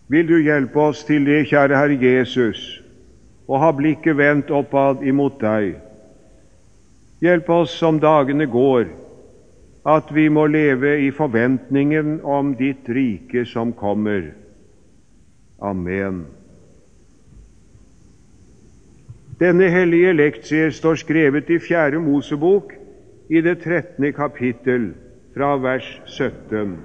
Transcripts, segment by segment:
Vil du hjelpe oss til det, kjære Herre Jesus, og ha blikket vendt oppad imot deg. Hjelp oss som dagene går, at vi må leve i forventningen om ditt rike som kommer. Amen. Denne hellige lektie står skrevet i 4. Mosebok i det 13. kapittel fra vers 17.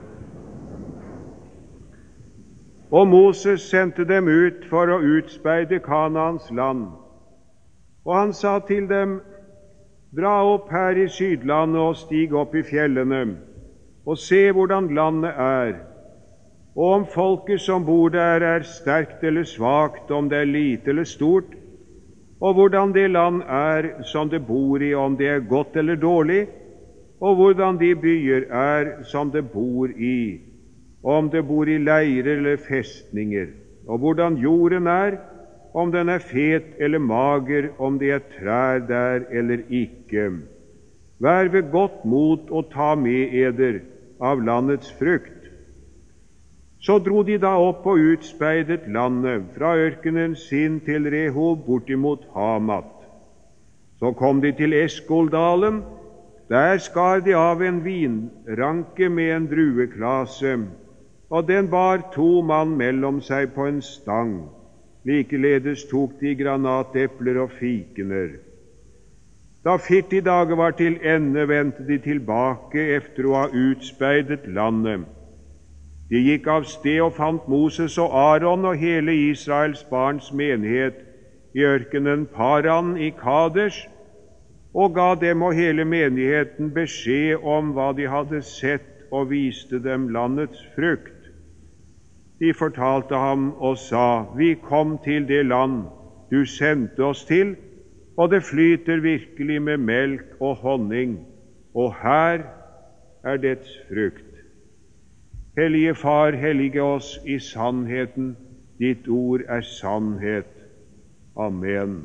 Og Moses sendte dem ut for å utspeide Kanaans land. Og han sa til dem, dra opp her i Sydlandet og stig opp i fjellene, og se hvordan landet er, og om folket som bor der er sterkt eller svakt, om det er lite eller stort, og hvordan det land er som det bor i, om det er godt eller dårlig, og hvordan de byer er som det bor i, om det bor i leirer eller festninger, og hvordan jorden er, om den er fet eller mager, om det er trær der eller ikke. Vær ved godt mot og ta med eder av landets frukt. Så dro de da opp og utspeidet landet, fra ørkenen Sin til Rehob bortimot Hamat. Så kom de til Eskoldalen, der skar de av en vinranke med en drueklase, og den bar 2 mann mellom seg på en stang. Likeledes tok de granatepler og fikener. Da 40 dager var til ende, vendte de tilbake efter å ha utspeidet landet. De gikk av sted og fant Moses og Aaron og hele Israels barns menighet i ørkenen Paran i Kadesh, og ga dem og hele menigheten beskjed om hva de hadde sett, og viste dem landets frukt. De fortalte ham og sa, vi kom til det land du sendte oss til, og det flyter virkelig med melk og honning, og her er dets frukt. Hellige Far, hellige oss i sannheten, ditt ord er sannhet. Amen.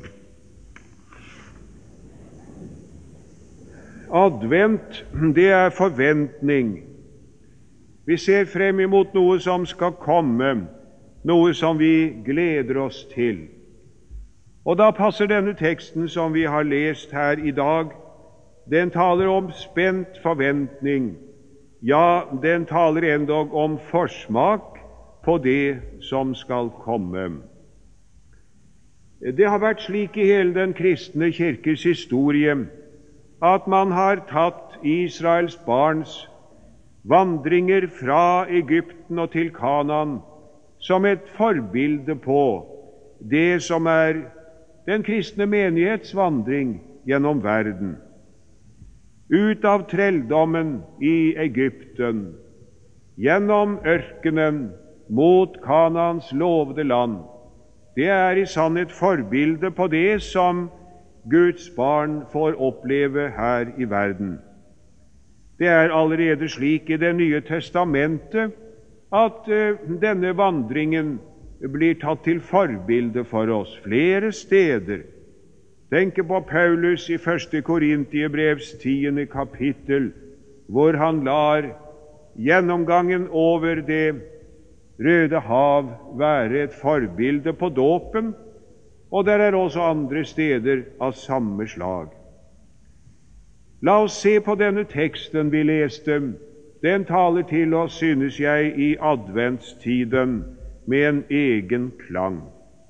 Advent, det er forventning. Vi ser frem imot noe som skal komme, noe som vi gleder oss til. Og da passer denne teksten som vi har lest her i dag, den taler om spent forventning. Ja, den taler endog om forsmak på det som skal komme. Det har vært slik i hele den kristne kirkes historie at man har tatt Israels barns vandringer fra Egypten og til Kanaan som et forbilde på det som er den kristne menighets vandring gjennom verden. Ut av trelldommen i Egypten, gjennom ørkenen mot Kanaans lovede land. Det er i sannhet forbilde på det som Guds barn får oppleve her i verden. Det er allerede slik i Det nye testamentet at denne vandringen blir tatt til forbilde for oss flere steder. Tenk på Paulus i 1. Korintibrevs 10. kapittel, hvor han lar gjennomgangen over det Røde hav være et forbilde på dåpen, og der er også andre steder av samme slag. La oss se på denne teksten vi leste. Den taler til oss, synes jeg, i adventstiden med en egen klang.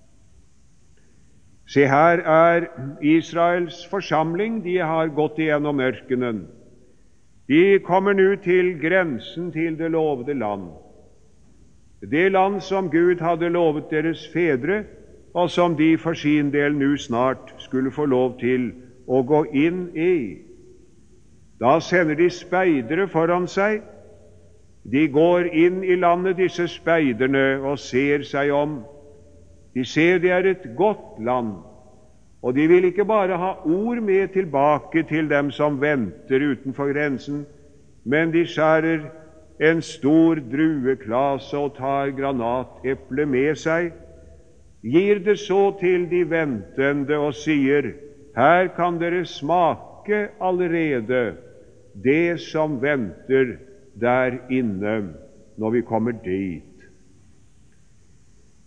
Se, her er Israels forsamling. De har gått igjennom ørkenen. De kommer nå til grensen til det lovede land. Det land som Gud hadde lovet deres fedre, og som de for sin del nå snart skulle få lov til å gå inn i. Da sender de speidere foran seg. De går inn i landet, disse speiderne, og ser seg om. De ser det er et godt land, og de vil ikke bare ha ord med tilbake til dem som venter utenfor grensen, men de skjærer en stor drueklase og tar granateple med seg, gir det så til de ventende og sier, her kan dere smake allerede det som venter der inne når vi kommer dit.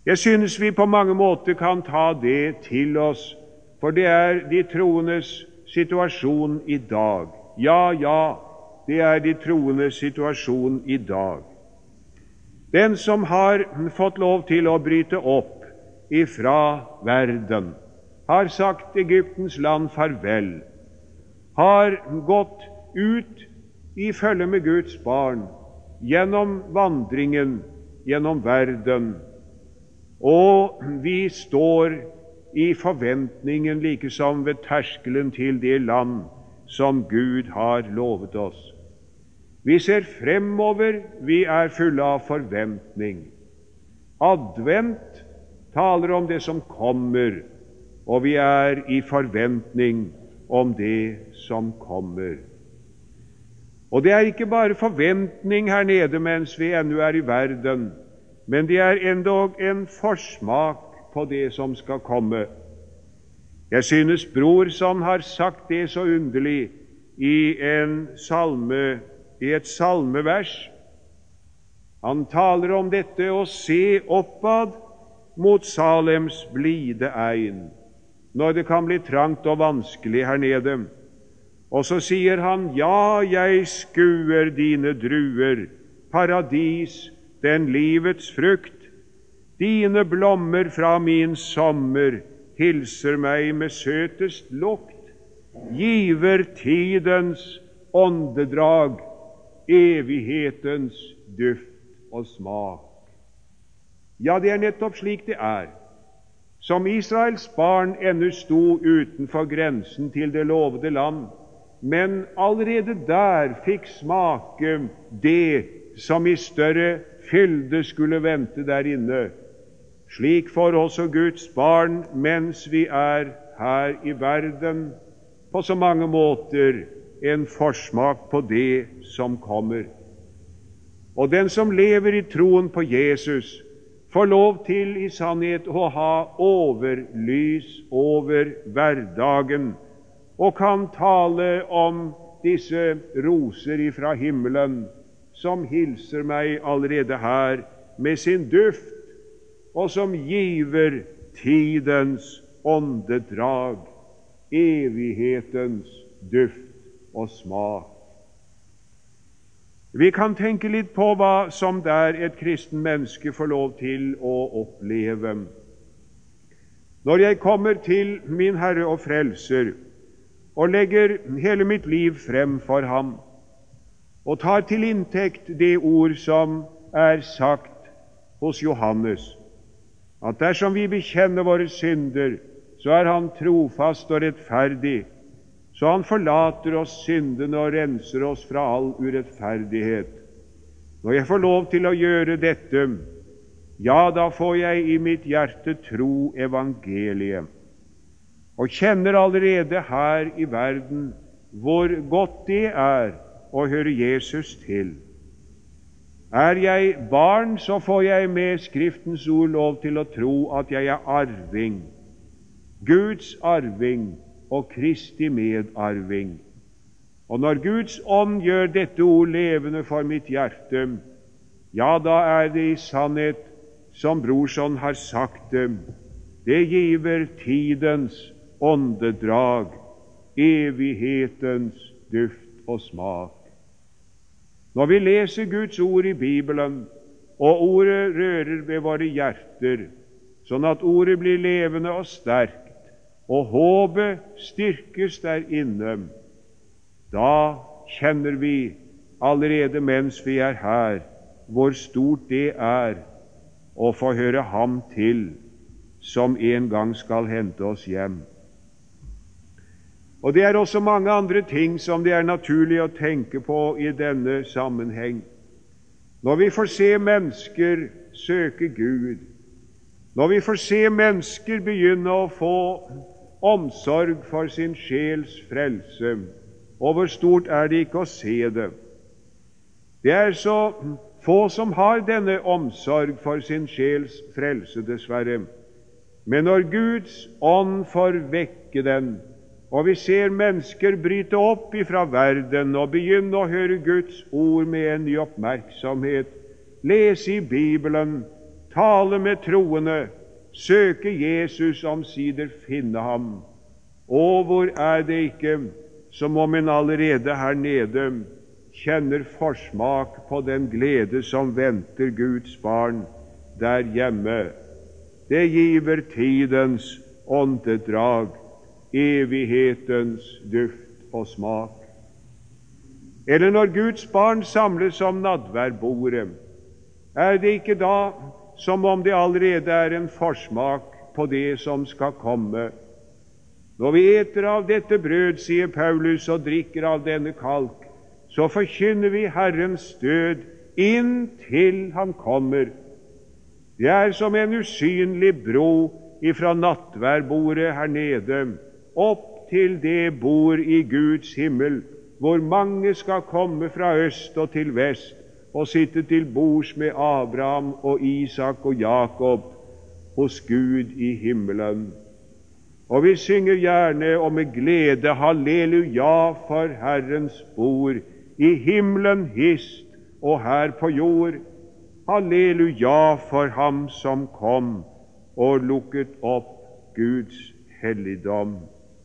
Jeg synes vi på mange måter kan ta det til oss, for det er de troendes situasjon i dag. Ja, det er de troendes situasjon i dag. Den som har fått lov til å bryte opp ifra verden, har sagt Egyptens land farvel, har gått ut i følge med Guds barn, gjennom vandringen, gjennom verden, og vi står i forventningen like som ved terskelen til det land som Gud har lovet oss. Vi ser fremover, vi er fulle av forventning. Advent taler om det som kommer, og vi er i forventning om det som kommer. Og det er ikke bare forventning her nede mens vi ennå er i verden, men det er endog en forsmak på det som skal komme. Jeg synes Brorson har sagt det så underlig i et salmevers. Han taler om dette å se oppad mot Salems blide ein, når det kan bli trangt og vanskelig her nede. Og så sier han, ja, jeg skuer dine druer, paradis, den livets frukt. Dine blommer fra min sommer hilser meg med søtest lukt, giver tidens åndedrag, evighetens duft og smak. Ja, det er nettopp slik det er. Som Israels barn ennå sto utenfor grensen til det lovede land, men allerede der fikk smake det som i større fylde skulle vente der inne. Slik får også Guds barn, mens vi er her i verden, på så mange måter en forsmak på det som kommer. Og den som lever i troen på Jesus, får lov til i sannhet å ha overlys over hverdagen, og kan tale om disse roser ifra himmelen, som hilser meg allerede her med sin duft, og som giver tidens åndedrag, evighetens duft og smak. Vi kan tenke litt på hva som der et kristen menneske får lov til å oppleve. Når jeg kommer til min Herre og Frelser, og legger hele mitt liv frem for ham, og tar til inntekt det ord som er sagt hos Johannes, at dersom vi bekjenner våre synder, så er han trofast og rettferdig, så han forlater oss syndene og renser oss fra all urettferdighet. Når jeg får lov til å gjøre dette, ja, da får jeg i mitt hjerte tro evangeliet, og kjenner allerede her i verden hvor godt det er å høre Jesus til. Er jeg barn, så får jeg med Skriftens ord lov til å tro at jeg er arving, Guds arving og Kristi medarving. Og når Guds ånd gjør dette ord levende for mitt hjerte, ja, da er det i sannhet, som Brorson har sagt det giver tidens åndedrag, evighetens duft og smak. Når vi leser Guds ord i Bibelen, og ordet rører ved våre hjerter, sånn at ordet blir levende og sterkt, og håpet styrkes der inne, da kjenner vi allerede mens vi er her, hvor stort det er å få høre ham til, som en gang skal hente oss hjem. Og det er også mange andre ting som det er naturlig å tenke på i denne sammenheng. Når vi får se mennesker søke Gud, når vi får se mennesker begynne å få omsorg for sin sjels frelse, og hvor stort er det ikke å se det. Det er så få som har denne omsorg for sin sjels frelse, dessverre. Men når Guds ånd får vekke den, og vi ser mennesker bryte opp ifra verden og begynne å høre Guds ord med en ny oppmerksomhet, lese i Bibelen, tale med troende, søke Jesus, omsider finne ham. Og hvor er det ikke som om en allerede her nede kjenner forsmak på den glede som venter Guds barn der hjemme. Det giver tidens åndedrag, evighetens duft og smak. Eller når Guds barn samles om nadværbordet, er det ikke da som om det allerede er en forsmak på det som skal komme? Når vi eter av dette brød, sier Paulus, og drikker av denne kalk, så forkynner vi Herrens død inntil Han kommer. Det er som en usynlig bro ifra nattværbordet her nede, opp til det bord i Guds himmel, hvor mange skal komme fra øst og til vest, og sitte til bords med Abraham og Isak og Jakob hos Gud i himmelen. Og vi synger gjerne og med glede halleluja for Herrens bord, i himmelen hist og her på jord. Halleluja for ham som kom og lukket opp Guds helligdom.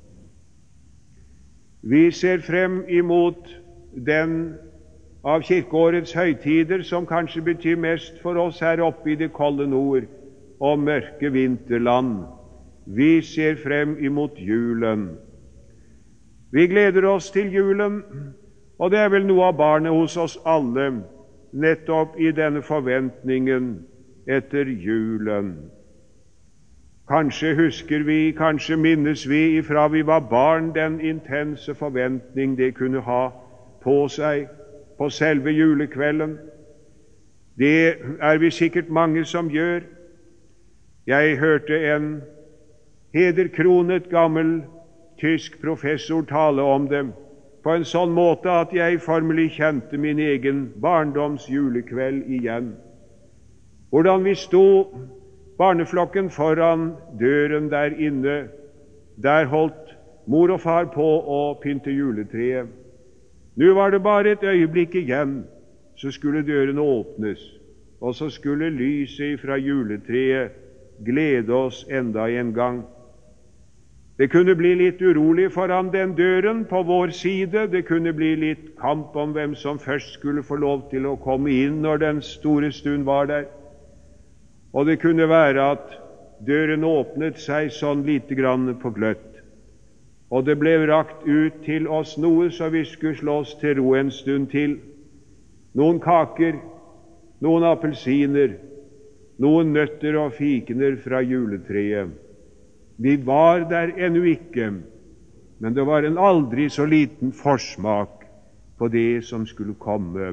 Vi ser frem imot den av kirkeårets høytider som kanskje betyr mest for oss her oppe i det kolde nord og mørke vinterland. Vi ser frem imot julen. Vi gleder oss til julen, og det er vel noe av barnet hos oss alle, nettopp i denne forventningen etter julen. Kanskje husker vi, kanskje minnes vi ifra vi var barn, den intense forventning det kunne ha på seg på selve julekvelden. Det er vi sikkert mange som gjør. Jeg hørte en hederkronet gammel tysk professor tale om det på en sånn måte at jeg formelig kjente min egen barndoms julekveld igjen. Hvordan vi sto barneflokken foran døren der inne. Der holdt mor og far på å pynte juletreet. Nå var det bare et øyeblikk igjen, så skulle døren åpnes, og så skulle lyset fra juletreet glede oss enda en gang. Det kunne bli litt urolig foran den døren på vår side. Det kunne bli litt kamp om hvem som først skulle få lov til å komme inn når den store stund var der. Og det kunne være at døren åpnet seg sånn lite grann på gløtt, og det ble rakt ut til oss noe så vi skulle slå oss til ro en stund til. Noen kaker, noen appelsiner, noen nøtter og fikener fra juletreet. Vi var der ennå ikke, men det var en aldri så liten forsmak på det som skulle komme.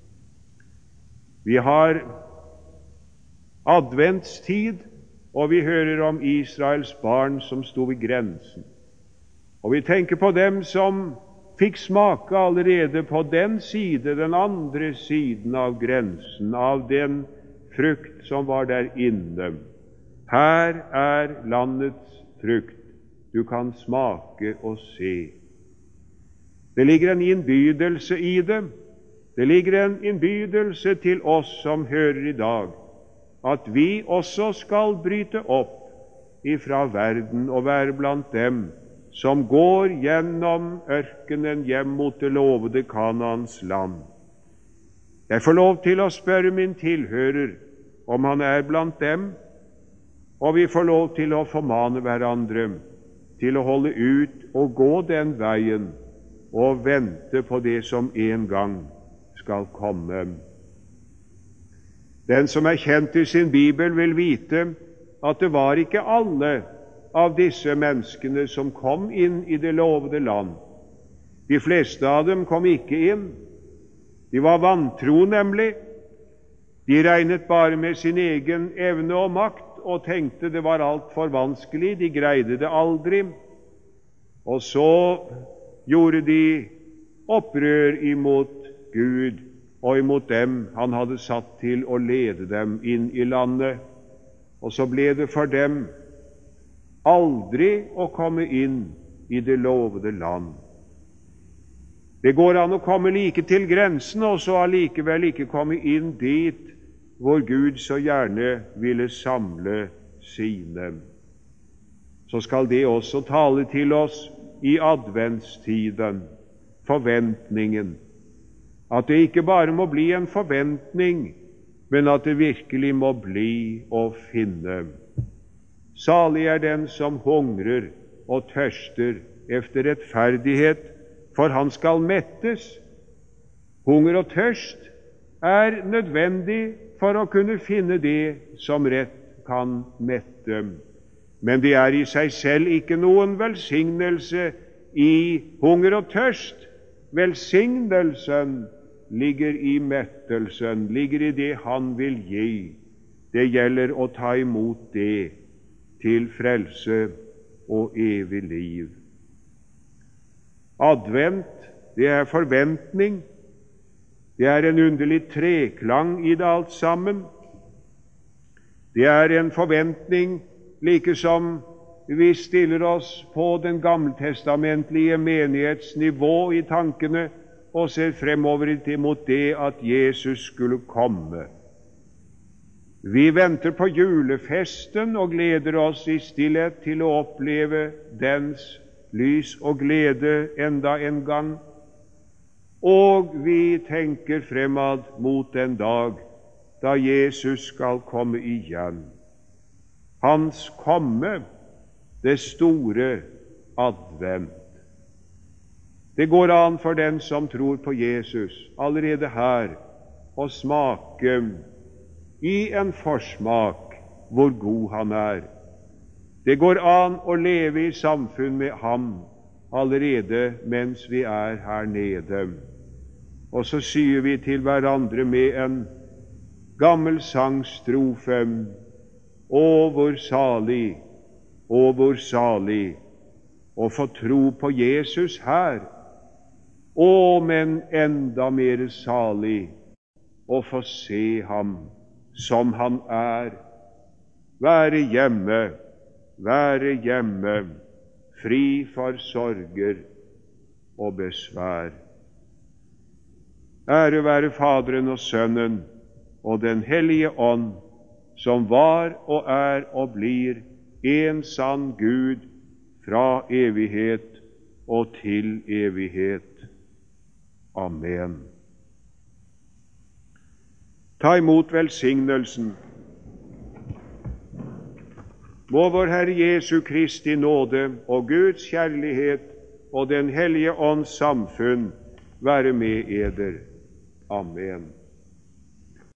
Vi har adventstid, og vi hører om Israels barn som sto ved grensen. Og vi tenker på dem som fikk smake allerede på den side, den andre siden av grensen, av den frukt som var der inne. Her er landets frukt. Du kan smake og se. Det ligger en innbydelse i det. Det ligger en innbydelse til oss som hører i dag, at vi også skal bryte opp ifra verden og være blant dem som går gjennom ørkenen hjem mot det lovede Kanaans land. Jeg får lov til å spørre min tilhører om han er blant dem, og vi får lov til å formane hverandre til å holde ut og gå den veien og vente på det som en gang skal komme. Den som er kjent i sin bibel, vil vite at det var ikke alle av disse menneskene som kom inn i det lovede land. De fleste av dem kom ikke inn. De var vantro, nemlig. De regnet bare med sin egen evne og makt og tenkte det var alt for vanskelig. De greide det aldri. Og så gjorde de opprør imot Gud og imot dem han hadde satt til å lede dem inn i landet. Og så ble det for dem aldri å komme inn i det lovede land. Det går an å komme like til grensen, og så allikevel ikke komme inn dit hvor Gud så gjerne ville samle sine. Så skal det også tale til oss i adventstiden, forventningen. At det ikke bare må bli en forventning, men at det virkelig må bli å finne. Salig er den som hungrer og tørster efter rettferdighet, for han skal mettes. Hunger og tørst er nødvendig for å kunne finne det som rett kan mette. Men det er i seg selv ikke noen velsignelse i hunger og tørst. Velsignelsen ligger i mettelsen, ligger i det Han vil gi. Det gjelder å ta imot det til frelse og evig liv. Advent, det er forventning. Det er en underlig treklang i det alt sammen. Det er en forventning like som vi stiller oss på den gammeltestamentlige menighetsnivå i tankene og ser fremover mot det at Jesus skulle komme. Vi venter på julefesten og gleder oss i stillhet til å oppleve dens lys og glede enda en gang. Og vi tenker fremad mot den dag da Jesus skal komme igjen. Hans komme, det store advent. Det går an for den som tror på Jesus allerede her å smake i en forsmak hvor god han er. Det går an å leve i samfunn med ham allerede mens vi er her nede. Og så sier vi til hverandre med en gammel sangstrofe: Å, hvor salig, å, hvor salig å få tro på Jesus her. Å, men enda mer salig å få se ham som han er. Være hjemme, fri for sorger og besvær. Ære være Faderen og Sønnen og Den hellige ånd, som var og er og blir en sann Gud fra evighet og til evighet. Amen. Ta imot velsignelsen. Må vår Herre Jesu Kristi nåde og Guds kjærlighet og Den hellige ånds samfunn være med eder. Amen.